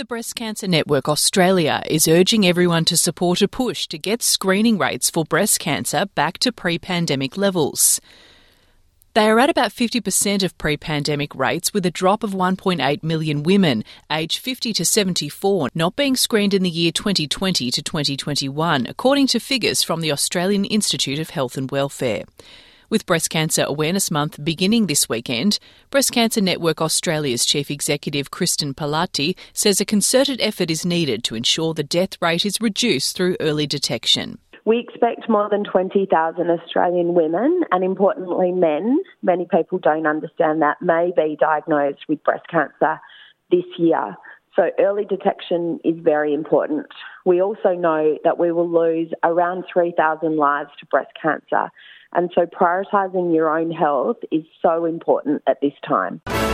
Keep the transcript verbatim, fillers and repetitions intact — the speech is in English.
The Breast Cancer Network Australia is urging everyone to support a push to get screening rates for breast cancer back to pre-pandemic levels. They are at about fifty percent of pre-pandemic rates, with a drop of one point eight million women aged fifty to seventy-four not being screened in the year twenty twenty to twenty twenty-one, according to figures from the Australian Institute of Health and Welfare. With Breast Cancer Awareness Month beginning this weekend, Breast Cancer Network Australia's Chief Executive Kristen Palati says a concerted effort is needed to ensure the death rate is reduced through early detection. We expect more than twenty thousand Australian women, and importantly men, many people don't understand that, may be diagnosed with breast cancer this year. So early detection is very important. We also know that we will lose around three thousand lives to breast cancer, and so prioritising your own health is so important at this time.